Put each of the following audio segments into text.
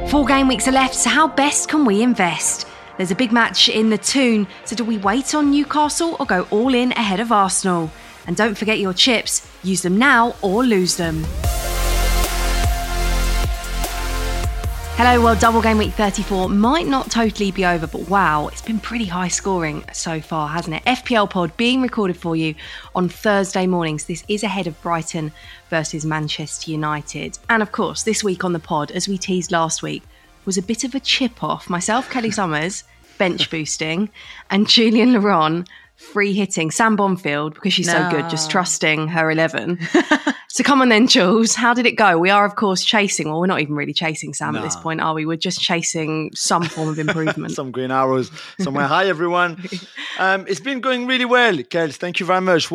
4 game weeks are left, so how best can we invest? There's a big match in the Toon, so do we wait on Newcastle or go all in ahead of Arsenal? And don't forget your chips, use them now or lose them. Hello, well, double game week 34 might not totally be over, but wow, it's been pretty high scoring so far, hasn't it? FPL pod being recorded for you on Thursday mornings. This is ahead of Brighton versus Manchester United. And of course, this week on the pod, as we teased last week, was a bit of a chip off. Myself, Kelly Summers, bench boosting, and Julian Laurent free hitting Sam Bonfield because she's so good, just trusting her 11. So come on then, Jules. How did it go? We are, of course, chasing. Well, we're not even really chasing Sam at this point, are we? We're just chasing some form of improvement. Some green arrows somewhere. Hi, everyone. It's been going really well, Kels. Thank you very much.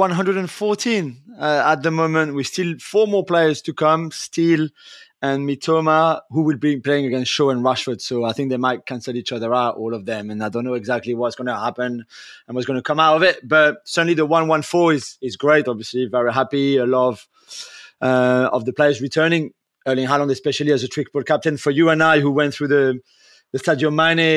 114 at the moment. We still 4 more players to come. Steele and Mitoma, who will be playing against Shaw and Rashford. So I think they might cancel each other out, all of them. And I don't know exactly what's going to happen and what's going to come out of it. But certainly the 114 is great, obviously. Very happy. A lot of the players returning. Erling Haaland, especially as a triple captain. For you and I, who went through the Sadio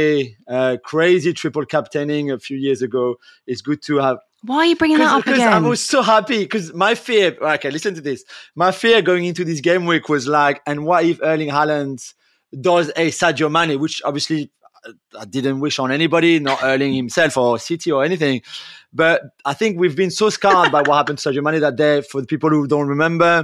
Mane crazy triple captaining a few years ago, it's good to have. Why are you bringing that up again? Because I was so happy. Because my fear, okay, listen to this. My fear going into this game week was like, and what if Erling Haaland does a Sadio Mane, which obviously I didn't wish on anybody, not Erling himself or City or anything. But I think we've been so scarred by what happened to Sadio Mane that day. For the people who don't remember,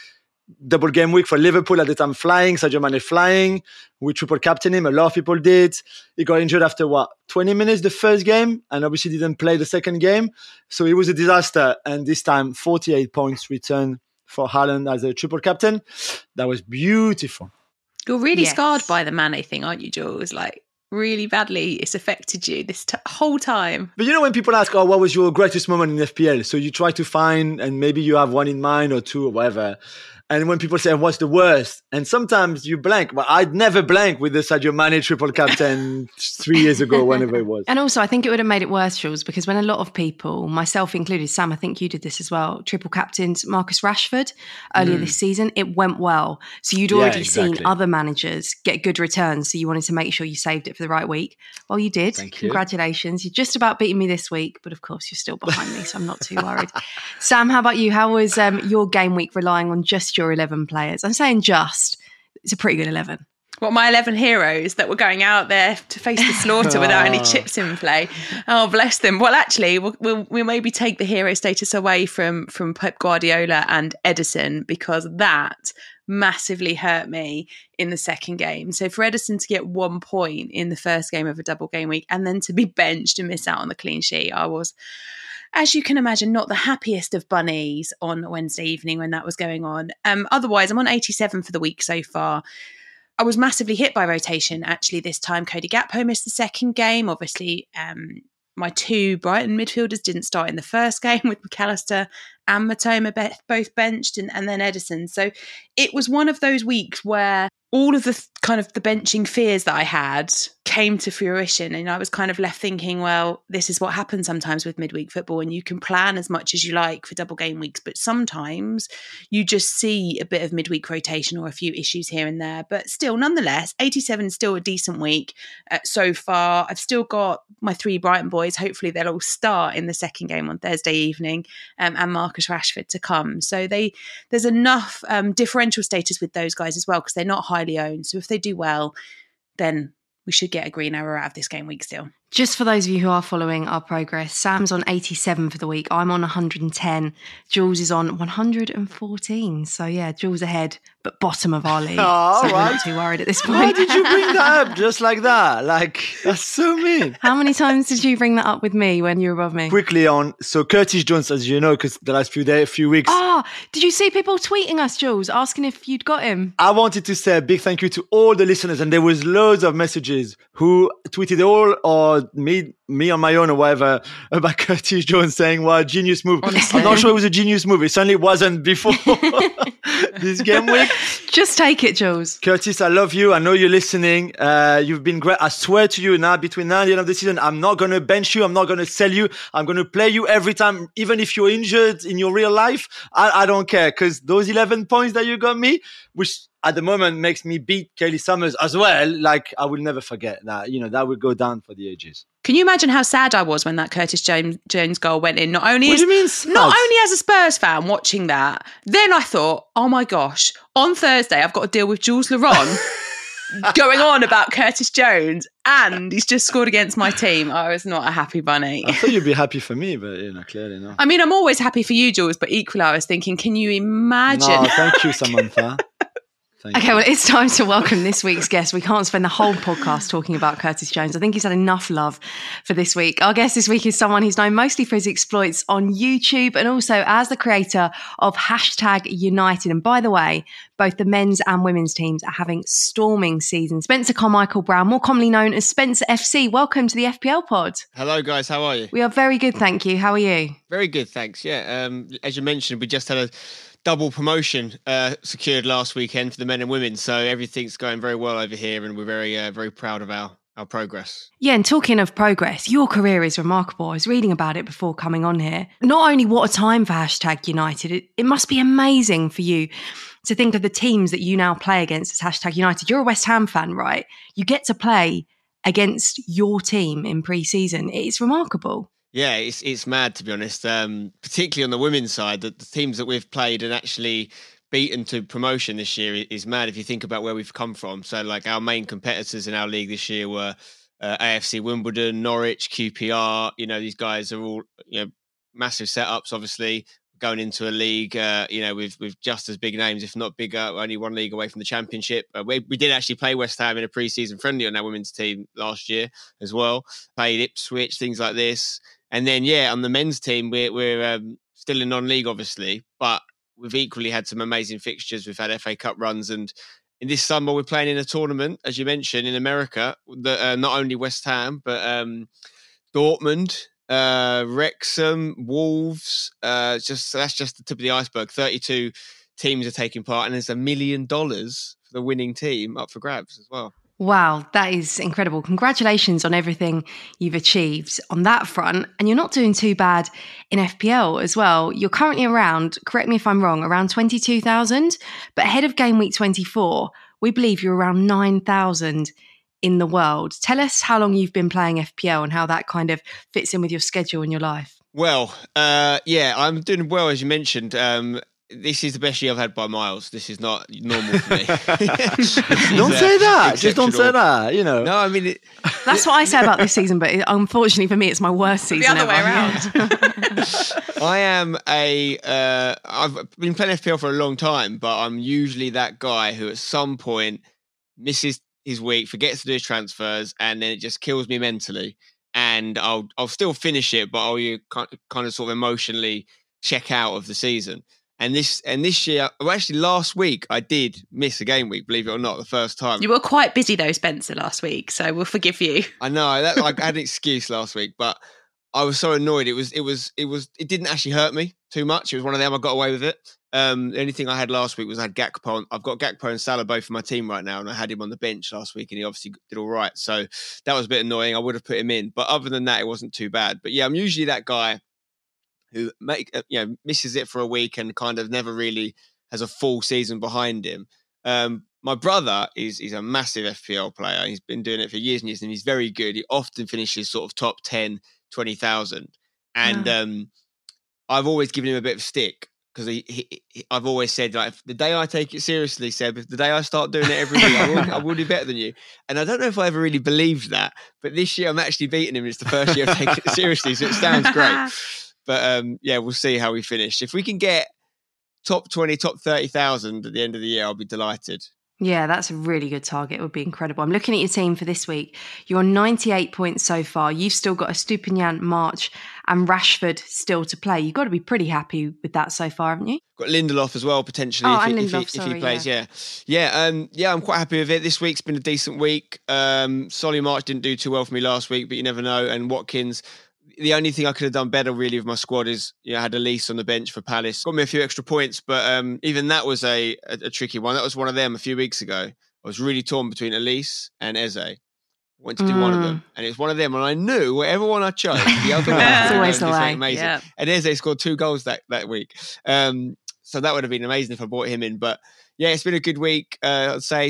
double game week for Liverpool at the time flying, Sadio Mane flying. We triple captained him. A lot of people did. He got injured after 20 minutes the first game and obviously didn't play the second game. So it was a disaster. And this time 48 points return for Haaland as a triple captain. That was beautiful. You're really scarred by the Mane thing, aren't you, Jules? Like really badly it's affected you this whole time. But you know when people ask, what was your greatest moment in FPL? So you try to find, and maybe you have one in mind or two or whatever. And when people say, what's the worst? And sometimes you blank. But I'd never blank with the Sadio Mane triple captain 3 years ago, whenever it was. And also, I think it would have made it worse, Jules, because when a lot of people, myself included, Sam, I think you did this as well, triple captained Marcus Rashford earlier this season, it went well. So you'd already seen other managers get good returns. So you wanted to make sure you saved it for the right week. Well, you did. Thank you. Congratulations. You're just about beating me this week. But of course, you're still behind me. So I'm not too worried. Sam, how about you? How was your game week relying on just your 11 players? I'm saying just. It's a pretty good 11. What, my 11 heroes that were going out there to face the slaughter without any chips in play? Oh, bless them. Well, actually, we'll maybe take the hero status away from Pep Guardiola and Ederson, because that massively hurt me in the second game. So for Ederson to get 1 point in the first game of a double game week and then to be benched and miss out on the clean sheet, I was, as you can imagine, not the happiest of bunnies on Wednesday evening when that was going on. Otherwise, I'm on 87 for the week so far. I was massively hit by rotation, actually, this time. Cody Gakpo missed the second game. Obviously, my 2 Brighton midfielders didn't start in the first game with McAllister and Mitoma both benched and then Ederson. So it was one of those weeks where all of the kind of the benching fears that I had came to fruition. And I was kind of left thinking, well, this is what happens sometimes with midweek football, and you can plan as much as you like for double game weeks, but sometimes you just see a bit of midweek rotation or a few issues here and there. But still, nonetheless, 87 is still a decent week so far. I've still got my 3 Brighton boys. Hopefully they'll all start in the second game on Thursday evening, and Marcus Rashford to come. So there's enough differential status with those guys as well, because they're not highly owned. So if they do well, then we should get a green arrow out of this game week still. Just for those of you who are following our progress, Sam's on 87 for the week. I'm on 110. Jules is on 114. So yeah, Jules ahead, but bottom of our league. Oh, so right. we're not too worried at this point. Why did you bring that up just like that? Like, that's so mean. How many times did you bring that up with me when you were above me? Quickly on, so Curtis Jones, as you know, because the last few weeks. Did you see people tweeting us, Jules, asking if you'd got him? I wanted to say a big thank you to all the listeners, and there was loads of messages who tweeted all or me on my own or whatever about Curtis Jones saying, well, genius move. Honestly. I'm not sure it was a genius move. It certainly wasn't before this game week. Just take it, Jules. Curtis, I love you. I know you're listening. You've been great. I swear to you now, between now and the end of the season, I'm not going to bench you. I'm not going to sell you. I'm going to play you every time, even if you're injured in your real life. I don't care, because those 11 points that you got me, which at the moment makes me beat Kaylee Summers as well, like I will never forget that. That will go down for the ages. Can you imagine how sad I was when that Curtis Jones goal went in? Not only What do you mean sad? Not only as a Spurs fan watching that, then I thought, oh my gosh, on Thursday I've got to deal with Jules Laurent going on about Curtis Jones, and he's just scored against my team. I was not a happy bunny. I thought you'd be happy for me, but clearly not. I mean, I'm always happy for you, Jules, but equally I was thinking, can you imagine? No, thank you, Samantha. Okay, well, it's time to welcome this week's guest. We can't spend the whole podcast talking about Curtis Jones. I think he's had enough love for this week. Our guest this week is someone who's known mostly for his exploits on YouTube and also as the creator of #United. And by the way, both the men's and women's teams are having storming seasons. Spencer Carmichael Brown, more commonly known as Spencer FC. Welcome to the FPL pod. Hello, guys. How are you? We are very good, thank you. How are you? Very good, thanks. Yeah, as you mentioned, we just had a double promotion secured last weekend for the men and women, so everything's going very well over here, and we're very proud of our progress. Yeah, and talking of progress, your career is remarkable. I was reading about it before coming on here. Not only what a time for #United, it must be amazing for you to think of the teams that you now play against as #United. You're a West Ham fan, right? You get to play against your team in pre-season. It's remarkable. Yeah, it's mad, to be honest, particularly on the women's side. The teams that we've played and actually beaten to promotion this year is mad if you think about where we've come from. So, like, our main competitors in our league this year were AFC Wimbledon, Norwich, QPR. These guys are all massive setups, obviously, going into a league with just as big names, if not bigger, only one league away from the Championship. We did actually play West Ham in a pre-season friendly on our women's team last year as well. Played Ipswich, things like this. And then, on the men's team, we're still in non-league, obviously, but we've equally had some amazing fixtures. We've had FA Cup runs, and in this summer, we're playing in a tournament, as you mentioned, in America, that not only West Ham, but Dortmund, Wrexham, Wolves. That's just the tip of the iceberg. 32 teams are taking part, and there's $1 million for the winning team up for grabs as well. Wow, that is incredible. Congratulations on everything you've achieved on that front. And you're not doing too bad in FPL as well. You're currently around, correct me if I'm wrong, around 22,000. But ahead of game week 24, we believe you're around 9,000 in the world. Tell us how long you've been playing FPL and how that kind of fits in with your schedule and your life. Well, I'm doing well, as you mentioned. This is the best year I've had by miles. This is not normal for me. Don't say that. Just don't say that. No, I mean... That's what I say about this season, but unfortunately for me, it's my worst season ever. The other way around. I've been playing FPL for a long time, but I'm usually that guy who at some point misses his week, forgets to do his transfers, and then it just kills me mentally. And I'll still finish it, but I'll kind of sort of emotionally check out of the season. And this year, well, actually last week, I did miss a game week, believe it or not, the first time. You were quite busy though, Spencer, last week, so we'll forgive you. I know, I had an excuse last week, but I was so annoyed. It didn't actually hurt me too much. It was one of them, I got away with it. The only thing I had last week was I had Gakpo. I've got Gakpo and Salah both in my team right now, and I had him on the bench last week, and he obviously did all right. So that was a bit annoying. I would have put him in, but other than that, it wasn't too bad. But yeah, I'm usually that guy who misses it for a week and kind of never really has a full season behind him. My brother is a massive FPL player. He's been doing it for years and years, and he's very good. He often finishes sort of top 10, 20,000. And I've always given him a bit of stick because I've always said, like, the day I take it seriously, Seb, if the day I start doing it every week, I will do better than you. And I don't know if I ever really believed that, but this year I'm actually beating him. It's the first year I've taken it seriously, so it sounds great. But we'll see how we finish. If we can get top 20, top 30,000 at the end of the year, I'll be delighted. Yeah, that's a really good target. It would be incredible. I'm looking at your team for this week. You're on 98 points so far. You've still got a Stupinian, March and Rashford still to play. You've got to be pretty happy with that so far, haven't you? Got Lindelof as well, potentially, if he plays. Yeah, I'm quite happy with it. This week's been a decent week. Solly March didn't do too well for me last week, but you never know. And Watkins... The only thing I could have done better really with my squad is I had Elise on the bench for Palace. Got me a few extra points, but even that was a tricky one. That was one of them a few weeks ago. I was really torn between Elise and Eze. I wanted to do one of them. And it's one of them. And I knew whatever one I chose, the other one was always the way. Amazing. Yeah. And Eze scored 2 goals that week. So that would have been amazing if I brought him in. But Yeah, it's been a good week. I'd say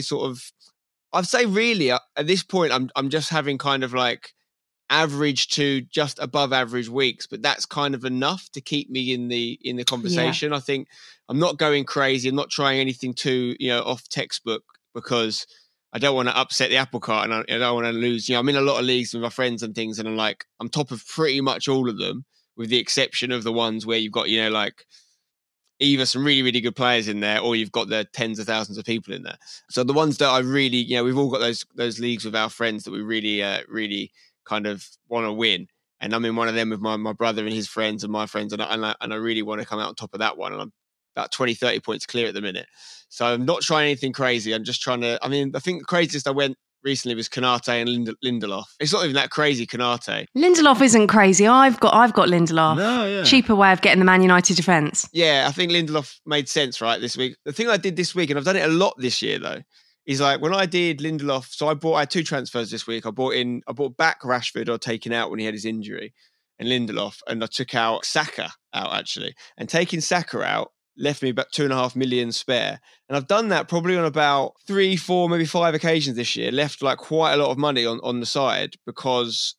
really at this point, I'm just having kind of like average to just above average weeks, but that's kind of enough to keep me in the conversation. I think I'm not going crazy. I'm not trying anything too, off textbook, because I don't want to upset the apple cart, and I don't want to lose. I'm in a lot of leagues with my friends and things, and I'm top of pretty much all of them, with the exception of the ones where you've got, like either some really, really good players in there, or you've got the tens of thousands of people in there. So the ones that I really, we've all got those leagues with our friends that we really, really kind of want to win. And I'm in one of them with my brother and his friends and my friends. And I really want to come out on top of that one. And I'm about 20, 30 points clear at the minute. So I'm not trying anything crazy. I'm just trying to, I think the craziest I went recently was Konate and Lindelof. It's not even that crazy, Konate. Lindelof isn't crazy. I've got Lindelof. No, yeah. Cheaper way of getting the Man United defence. Yeah, I think Lindelof made sense, right, this week. The thing I did this week, and I've done it a lot this year though, is like when I did Lindelof, so I had 2 transfers this week. I bought back Rashford, or taken out when he had his injury, and Lindelof, and I took out Saka out actually. And taking Saka out left me about 2.5 million spare. And I've done that probably on about 3, 4, maybe 5 occasions this year, left like quite a lot of money on the side, because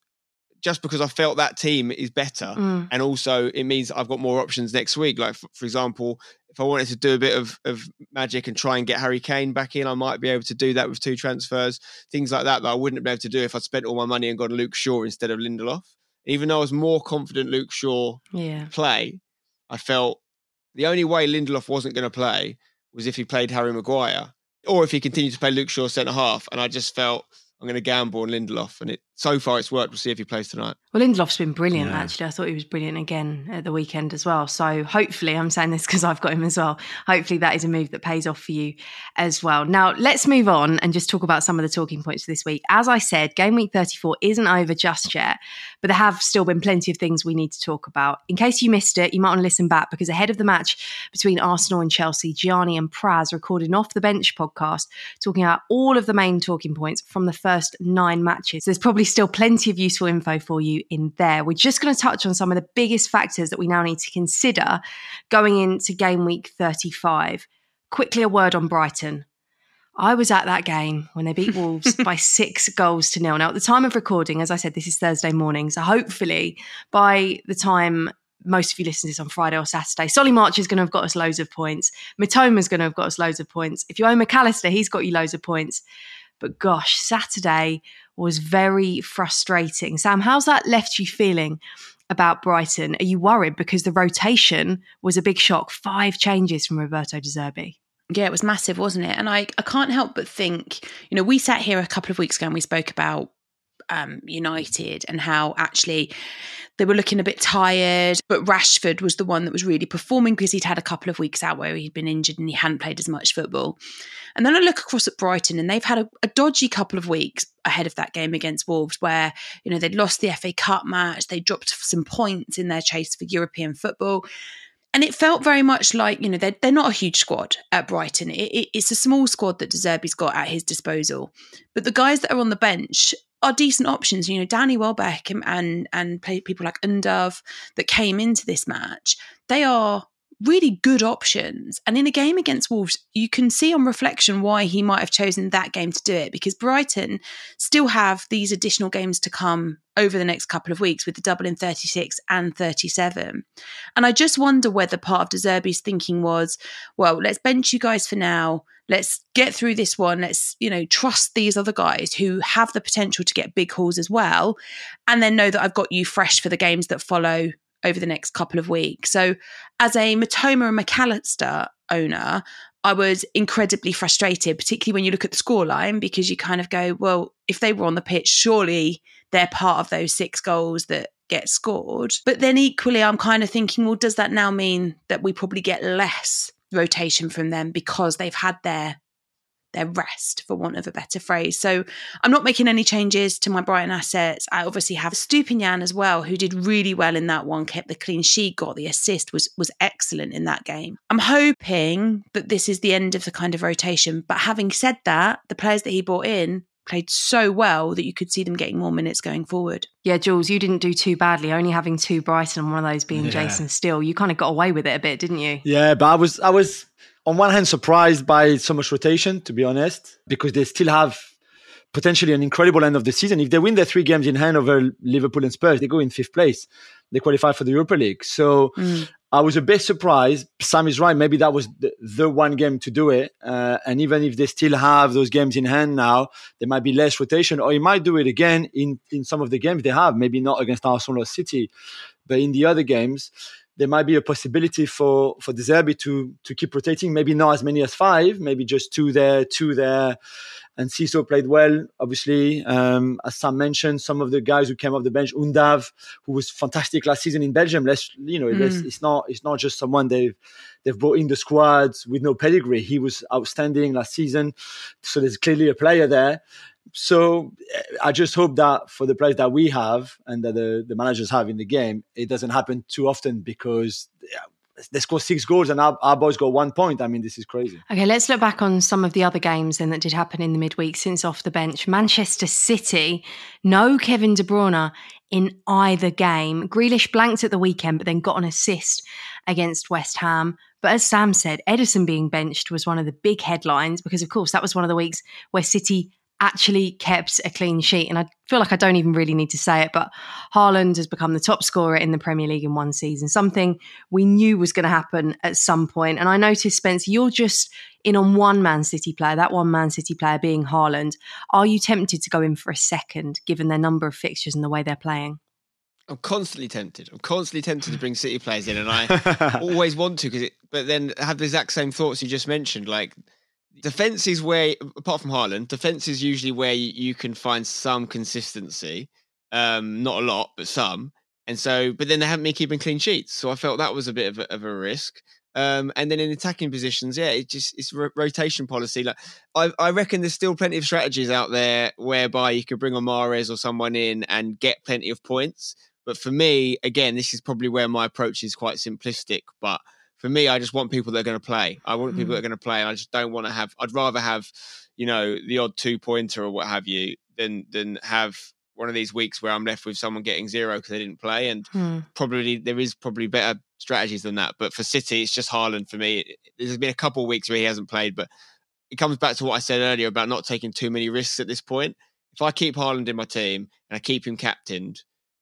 I felt that team is better. And also it means I've got more options next week. Like for example, if I wanted to do a bit of magic and try and get Harry Kane back in, I might be able to do that with 2 transfers, things like that I wouldn't be able to do if I'd spent all my money and got Luke Shaw instead of Lindelof. Even though I was more confident Luke Shaw play, I felt the only way Lindelof wasn't going to play was if he played Harry Maguire, or if he continued to play Luke Shaw centre half. And I just felt I'm going to gamble on Lindelof, and so far it's worked. We'll see if he plays tonight. Well, Lindelof's been brilliant, actually. I thought he was brilliant again at the weekend as well. So hopefully, I'm saying this because I've got him as well, hopefully that is a move that pays off for you as well. Now, let's move on and just talk about some of the talking points for this week. As I said, game week 34 isn't over just yet, but there have still been plenty of things we need to talk about. In case you missed it, you might want to listen back, because ahead of the match between Arsenal and Chelsea, Gianni and Praz recorded an Off the Bench podcast talking about all of the main talking points from the first 9 matches. There's probably still plenty of useful info for you in there. We're just going to touch on some of the biggest factors that we now need to consider going into game week 35. Quickly, a word on Brighton. I was at that game when they beat Wolves by 6-0. Now, at the time of recording, as I said, this is Thursday morning. So hopefully by the time most of you listen to this on Friday or Saturday, Solly March is going to have got us loads of points. Mitoma's going to have got us loads of points. If you own McAllister, he's got you loads of points. But gosh, Saturday was very frustrating. Sam, how's that left you feeling about Brighton? Are you worried? Because the rotation was a big shock. 5 changes from Roberto De Zerbi. Yeah, it was massive, wasn't it? And I can't help but think, we sat here a couple of weeks ago and we spoke about United and how actually they were looking a bit tired, but Rashford was the one that was really performing because he'd had a couple of weeks out where he'd been injured and he hadn't played as much football. And then I look across at Brighton and they've had a dodgy couple of weeks ahead of that game against Wolves where, they'd lost the FA Cup match, they dropped some points in their chase for European football. And it felt very much like, they're not a huge squad at Brighton. It's a small squad that De Zerbi's got at his disposal. But the guys that are on the bench are decent options. Danny Welbeck and people like Undav that came into this match, they are really good options. And in a game against Wolves, you can see on reflection why he might have chosen that game to do it, because Brighton still have these additional games to come over the next couple of weeks with the double in 36 and 37. And I just wonder whether part of De Zerbi's thinking was, well, let's bench you guys for now. Let's get through this one. Let's, trust these other guys who have the potential to get big hauls as well. And then know that I've got you fresh for the games that follow over the next couple of weeks. So as a Mitoma and McAllister owner, I was incredibly frustrated, particularly when you look at the scoreline, because you kind of go, well, if they were on the pitch, surely they're part of those 6 goals that get scored. But then equally, I'm kind of thinking, well, does that now mean that we probably get less rotation from them because they've had their rest, for want of a better phrase? So I'm not making any changes to my Brighton assets. I obviously have Stupinian as well, who did really well in that one, kept the clean sheet, got the assist, was excellent in that game. I'm hoping that this is the end of the kind of rotation. But having said that, the players that he brought in played so well that you could see them getting more minutes going forward. Yeah, Jules, you didn't do too badly, only having 2 Brighton and one of those being Jason Steele. You kind of got away with it a bit, didn't you? Yeah, but I was on one hand, surprised by so much rotation, to be honest, because they still have potentially an incredible end of the season. If they win their 3 games in hand over Liverpool and Spurs, they go in 5th place. They qualify for the Europa League. So I was a bit surprised. Sam is right. Maybe that was the one game to do it. And even if they still have those games in hand now, there might be less rotation, or he might do it again in some of the games they have. Maybe not against Arsenal or City, but in the other games, there might be a possibility for De Zerbi to keep rotating. Maybe not as many as 5, maybe just 2 there. And Ciso played well, obviously. As Sam mentioned, some of the guys who came off the bench, Undav, who was fantastic last season in Belgium. It's not just someone they've brought in the squad with no pedigree. He was outstanding last season. So there's clearly a player there. So I just hope that for the players that we have and that the managers have in the game, it doesn't happen too often, because they scored 6 goals and our boys got 1 point. I mean, this is crazy. Okay, let's look back on some of the other games then that did happen in the midweek since off the bench. Manchester City, no Kevin De Bruyne in either game. Grealish blanked at the weekend, but then got an assist against West Ham. But as Sam said, Ederson being benched was one of the big headlines, because, of course, that was one of the weeks where City actually kept a clean sheet. And I feel like I don't even really need to say it, but Haaland has become the top scorer in the Premier League in one season, something we knew was going to happen at some point. And I noticed, Spence, you're just in on one Man City player, that one Man City player being Haaland. Are you tempted to go in for a second, given their number of fixtures and the way they're playing? I'm constantly tempted. To bring City players in, and I always want to, but then I have the exact same thoughts you just mentioned. Like, defense is where, apart from Haaland, defense is usually where you can find some consistency. Not a lot, but some. And so, but then they haven't been keeping clean sheets. So I felt that was a bit of a risk. And then in attacking positions, it's rotation policy. Like, I reckon there's still plenty of strategies out there whereby you could bring on Mahrez or someone in and get plenty of points. But for me, again, this is probably where my approach is quite simplistic, but for me, I just want people that are going to play. I want people that are going to play, and I just don't want to have. I'd rather have, the odd 2-pointer or what have you, than have one of these weeks where I'm left with someone getting 0 because they didn't play. And probably there is better strategies than that. But for City, it's just Haaland for me. There's been a couple of weeks where he hasn't played, but it comes back to what I said earlier about not taking too many risks at this point. If I keep Haaland in my team and I keep him captained,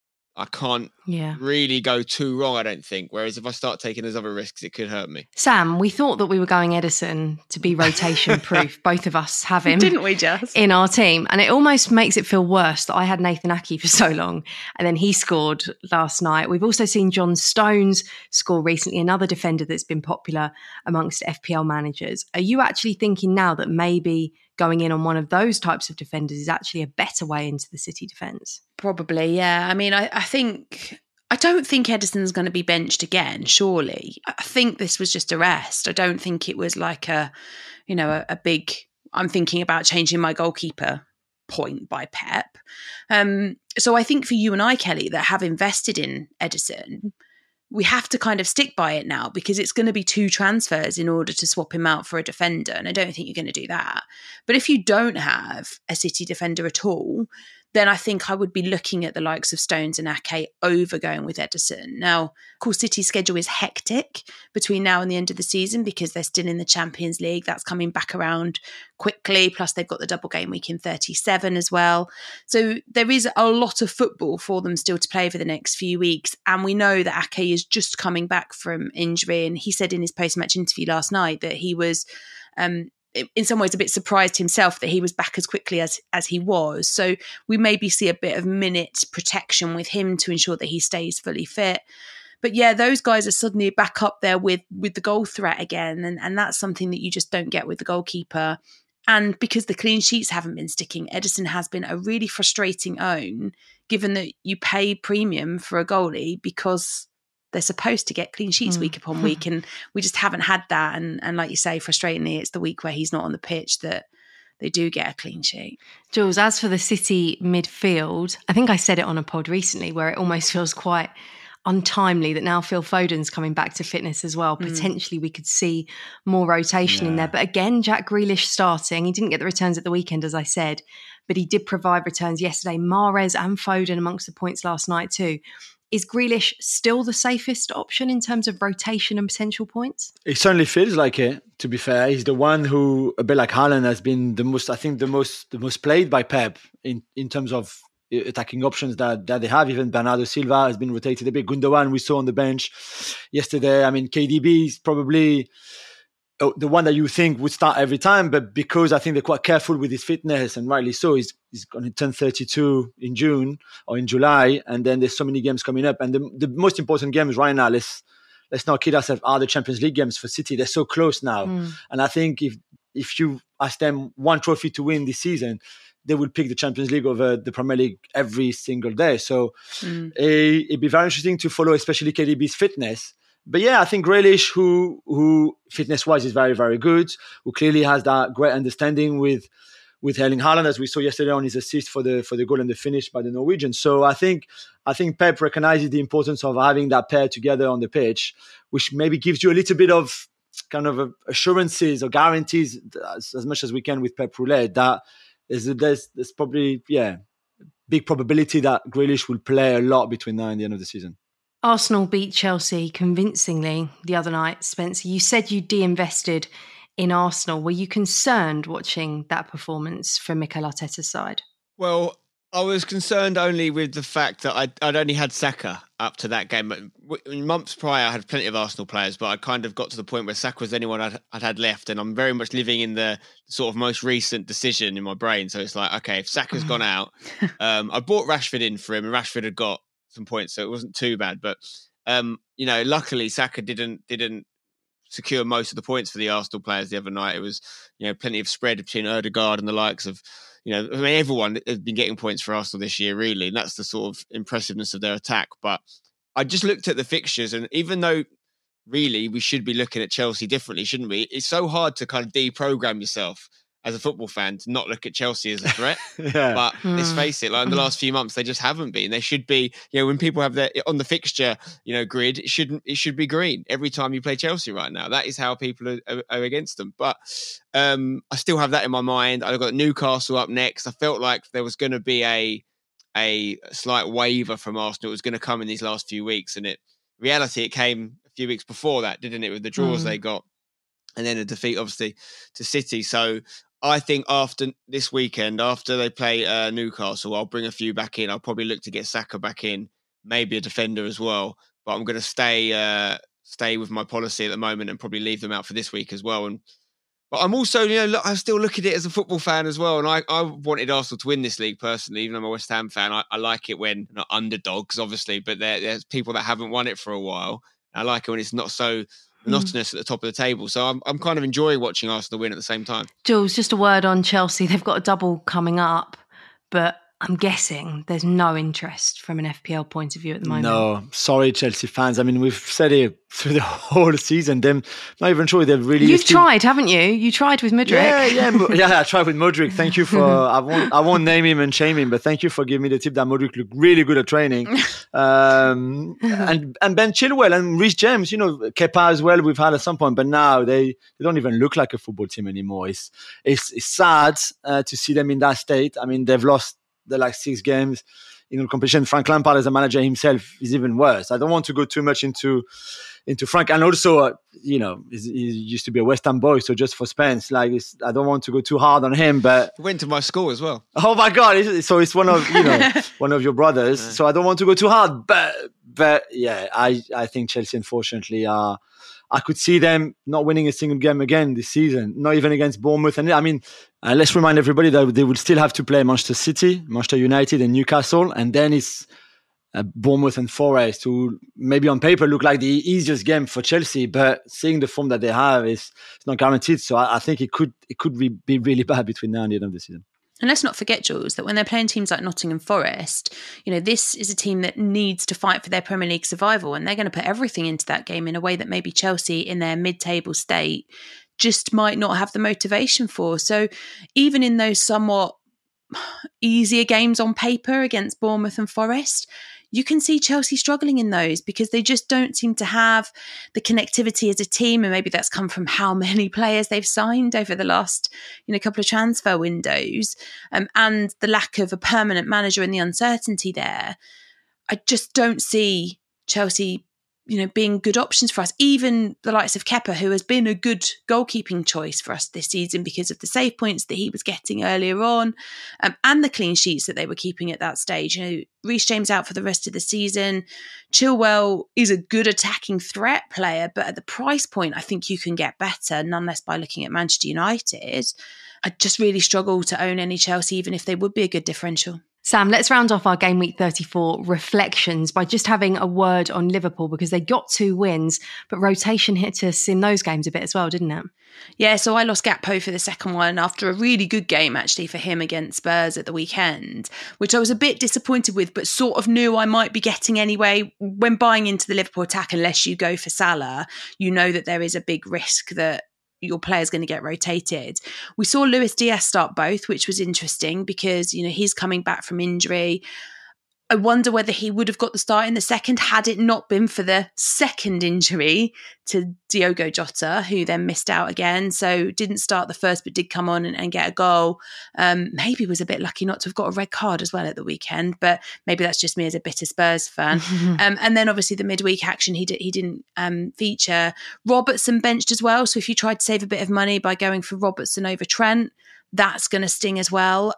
I can't really go too wrong, I don't think. Whereas if I start taking those other risks, it could hurt me. Sam, we thought that we were going Ederson to be rotation proof. Both of us have him. Didn't we just? In our team. And it almost makes it feel worse that I had Nathan Ake for so long and then he scored last night. We've also seen John Stones score recently, another defender that's been popular amongst FPL managers. Are you actually thinking now that maybe going in on one of those types of defenders is actually a better way into the City defence? Probably, yeah. I mean, I don't think Ederson's going to be benched again, surely. I think this was just a rest. I don't think it was like a big, I'm thinking about changing my goalkeeper point by Pep. So I think for you and I, Kelly, that have invested in Ederson, we have to kind of stick by it now, because it's going to be 2 transfers in order to swap him out for a defender. And I don't think you're going to do that. But if you don't have a City defender at all, then I think I would be looking at the likes of Stones and Ake over going with Ederson. Now, of course, City's schedule is hectic between now and the end of the season because they're still in the Champions League. That's coming back around quickly. Plus, they've got the double game week in 37 as well. So there is a lot of football for them still to play for the next few weeks. And we know that Ake is just coming back from injury. And he said in his post-match interview last night that he was in some ways a bit surprised himself that he was back as quickly as he was. So we maybe see a bit of minute protection with him to ensure that he stays fully fit. But yeah, those guys are suddenly back up there with the goal threat again. And that's something that you just don't get with the goalkeeper. And because the clean sheets haven't been sticking, Ederson has been a really frustrating own, given that you pay premium for a goalie because they're supposed to get clean sheets week upon week, and we just haven't had that. And like you say, frustratingly, it's the week where he's not on the pitch that they do get a clean sheet. Jules, as for the City midfield, I think I said it on a pod recently where it almost feels quite untimely that now Phil Foden's coming back to fitness as well. Potentially we could see more rotation in there. But again, Jack Grealish starting. He didn't get the returns at the weekend, as I said, but he did provide returns yesterday. Mahrez and Foden amongst the points last night too. Is Grealish still the safest option in terms of rotation and potential points? It certainly feels like it, to be fair. He's the one who, a bit like Haaland, has been the most played by Pep in terms of attacking options that they have. Even Bernardo Silva has been rotated a bit. Gundogan we saw on the bench yesterday. I mean, KDB is probably the one that you think would start every time, but because I think they're quite careful with his fitness, and rightly so, he's going to turn 32 in June or in July, and then there's so many games coming up. And the most important games right now, let's not kid ourselves, are the Champions League games for City. They're so close now. And I think if you ask them one trophy to win this season, they would pick the Champions League over the Premier League every single day. So it'd be very interesting to follow, especially KDB's fitness. But yeah, I think Grealish, who fitness-wise is very, very good, who clearly has that great understanding with Erling Haaland, as we saw yesterday on his assist for the goal and the finish by the Norwegians. So I think Pep recognizes the importance of having that pair together on the pitch, which maybe gives you a little bit of kind of assurances or guarantees, as much as we can with Pep Roulette, that there's probably, big probability that Grealish will play a lot between now and the end of the season. Arsenal beat Chelsea convincingly the other night. Spencer, you said you de-invested in Arsenal. Were you concerned watching that performance from Mikel Arteta's side? Well, I was concerned only with the fact that I'd only had Saka up to that game. Months prior, I had plenty of Arsenal players, but I kind of got to the point where Saka was the only one I'd had left, and I'm very much living in the sort of most recent decision in my brain. So it's like, okay, if Saka's gone out, I bought Rashford in for him, and Rashford had got some points, so it wasn't too bad. But luckily Saka didn't secure most of the points for the Arsenal players the other night. It was, plenty of spread between Ødegaard and the likes of, everyone has been getting points for Arsenal this year, really. And that's the sort of impressiveness of their attack. But I just looked at the fixtures, and even though really we should be looking at Chelsea differently, shouldn't we? It's so hard to kind of deprogram yourself as a football fan to not look at Chelsea as a threat. But let's face it, like in the last few months, they just haven't been. They should be, when people have their on the fixture, grid, it should be green every time you play Chelsea right now. That is how people are against them. But I still have that in my mind. I've got Newcastle up next. I felt like there was going to be a slight waver from Arsenal. It was going to come in these last few weeks, and it came a few weeks before that, didn't it? With the draws they got, and then a defeat, obviously, to City. So I think after this weekend, after they play Newcastle, I'll bring a few back in. I'll probably look to get Saka back in, maybe a defender as well. But I'm going to stay with my policy at the moment and probably leave them out for this week as well. But I'm also, I still look at it as a football fan as well. And I wanted Arsenal to win this league personally, even though I'm a West Ham fan. I like it when, not underdogs, obviously, but there's people that haven't won it for a while. I like it when it's not so monotonous at the top of the table. So I'm kind of enjoying watching Arsenal win at the same time. Jules, just a word on Chelsea. They've got a double coming up, but I'm guessing there's no interest from an FPL point of view at the moment. No, sorry, Chelsea fans. I mean, we've said it through the whole season. They're not even sure they've really... You've tried, haven't you? You tried with Mudryk. Yeah, I tried with Mudryk. Thank you for... I won't name him and shame him, but thank you for giving me the tip that Mudryk looked really good at training. And Ben Chilwell and Reece James, Kepa as well, we've had at some point, but now they don't even look like a football team anymore. It's sad to see them in that state. I mean, they've lost the 6 games in competition. Frank Lampard as a manager himself is even worse. I don't want to go too much into Frank, and also he used to be a West Ham boy, so just for Spence, I don't want to go too hard on him, but he went to my school as well. Oh my God, so it's one of one of your brothers, so I don't want to go too hard, but yeah, I think Chelsea unfortunately are... I could see them not winning a single game again this season, not even against Bournemouth. And I mean, let's remind everybody that they will still have to play Manchester City, Manchester United and Newcastle. And then it's Bournemouth and Forest, who maybe on paper look like the easiest game for Chelsea, but seeing the form that they have, it's not guaranteed. So I think it could be really bad between now and the end of the season. And let's not forget, Jules, that when they're playing teams like Nottingham Forest, this is a team that needs to fight for their Premier League survival, and they're going to put everything into that game in a way that maybe Chelsea, in their mid-table state, just might not have the motivation for. So even in those somewhat easier games on paper against Bournemouth and Forest, you can see Chelsea struggling in those because they just don't seem to have the connectivity as a team. And maybe that's come from how many players they've signed over the last couple of transfer windows, and the lack of a permanent manager and the uncertainty there. I just don't see Chelsea, being good options for us. Even the likes of Kepa, who has been a good goalkeeping choice for us this season because of the save points that he was getting earlier on, and the clean sheets that they were keeping at that stage. Reece James out for the rest of the season. Chilwell is a good attacking threat player, but at the price point, I think you can get better, none less by looking at Manchester United. I just really struggle to own any Chelsea, even if they would be a good differential. Sam, let's round off our Game Week 34 reflections by just having a word on Liverpool, because they got 2 wins, but rotation hit us in those games a bit as well, didn't it? Yeah, so I lost Gakpo for the second one after a really good game, actually, for him against Spurs at the weekend, which I was a bit disappointed with, but sort of knew I might be getting anyway. When buying into the Liverpool attack, unless you go for Salah, you know that there is a big risk that your player's going to get rotated. We saw Luis Diaz start both, which was interesting because, he's coming back from injury. I wonder whether he would have got the start in the second had it not been for the second injury to Diogo Jota, who then missed out again. So didn't start the first, but did come on and get a goal. Maybe was a bit lucky not to have got a red card as well at the weekend, but maybe that's just me as a bitter Spurs fan. And then obviously the midweek action, he didn't feature. Robertson benched as well. So if you tried to save a bit of money by going for Robertson over Trent, that's going to sting as well.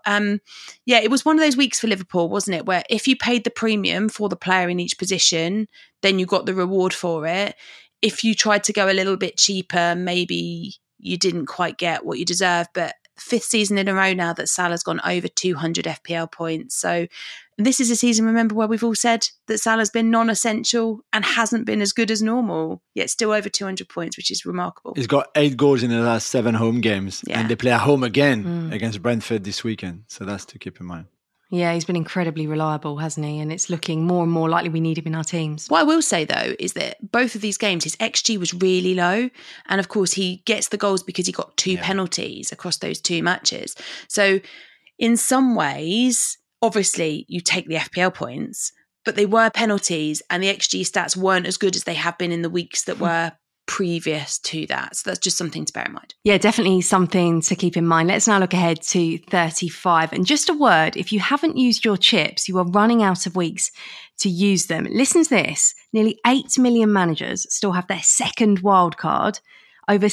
It was one of those weeks for Liverpool, wasn't it? Where if you paid the premium for the player in each position, then you got the reward for it. If you tried to go a little bit cheaper, maybe you didn't quite get what you deserved. But 5th season in a row now that Salah's gone over 200 FPL points. So this is a season, remember, where we've all said that Salah's been non-essential and hasn't been as good as normal, yet still over 200 points, which is remarkable. He's got 8 goals in the last 7 home games, and they play at home again against Brentford this weekend. So that's to keep in mind. Yeah, he's been incredibly reliable, hasn't he? And it's looking more and more likely we need him in our teams. What I will say, though, is that both of these games, his XG was really low. And of course, he gets the goals because he got 2 penalties across those 2 matches. So in some ways, obviously, you take the FPL points, but they were penalties and the XG stats weren't as good as they have been in the weeks that were previous to that. So that's just something to bear in mind. Yeah, definitely something to keep in mind. Let's now look ahead to 35. And just a word, if you haven't used your chips, you are running out of weeks to use them. Listen to this. Nearly 8 million managers still have their second wild card. Over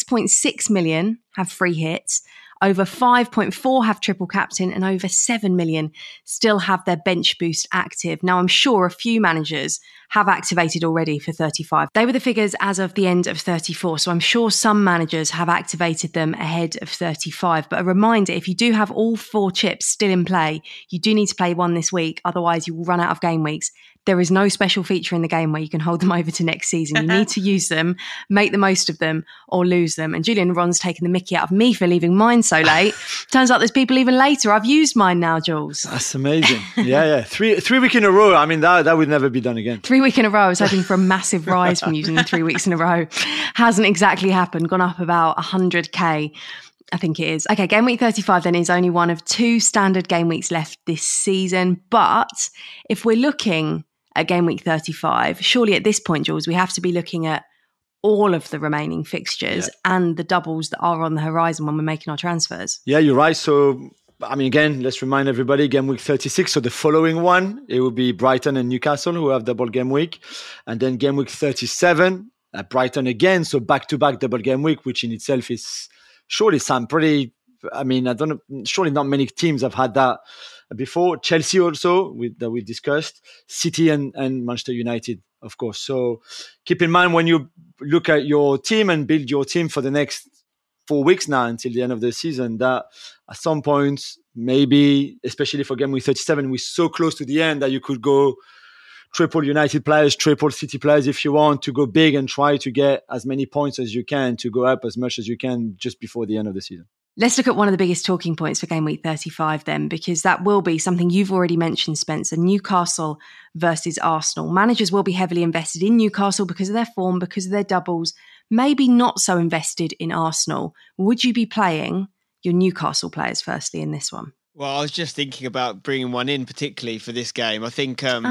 6.6 million have free hits. Over 5.4 have triple captain, and over 7 million still have their bench boost active. Now, I'm sure a few managers have activated already for 35. They were the figures as of the end of 34. So I'm sure some managers have activated them ahead of 35. But a reminder, if you do have all 4 chips still in play, you do need to play one this week. Otherwise, you will run out of game weeks. There is no special feature in the game where you can hold them over to next season. You need to use them, make the most of them, or lose them. And Julian Ron's taken the mickey out of me for leaving mine so late. Turns out there's people even later. I've used mine now, Jules. That's amazing. Yeah. 3 weeks in a row. I mean, that would never be done again. 3 weeks in a row. I was hoping for a massive rise from using them 3 weeks in a row. Hasn't exactly happened. Gone up about 100k. I think it is. Okay, game week 35 then is only one of 2 standard game weeks left this season. But if we're looking at game week 35, surely at this point, Jules, we have to be looking at all of the remaining fixtures and the doubles that are on the horizon when we're making our transfers. Yeah, you're right. So, I mean, again, let's remind everybody, game week 36. So the following one, it will be Brighton and Newcastle who have double game week. And then game week 37, Brighton again. So back-to-back double game week, which in itself is surely some pretty, I mean, I don't know, surely not many teams have had that before. Chelsea also, that we discussed. City and Manchester United, of course. So keep in mind when you look at your team and build your team for the next 4 weeks now until the end of the season, that at some point, maybe, especially for game week 37, we're so close to the end that you could go triple United players, triple City players if you want to go big and try to get as many points as you can to go up as much as you can just before the end of the season. Let's look at one of the biggest talking points for game week 35 then, because that will be something you've already mentioned, Spencer, Newcastle versus Arsenal. Managers will be heavily invested in Newcastle because of their form, because of their doubles, maybe not so invested in Arsenal. Would you be playing your Newcastle players firstly in this one? Well, I was just thinking about bringing one in, particularly for this game. I think, well,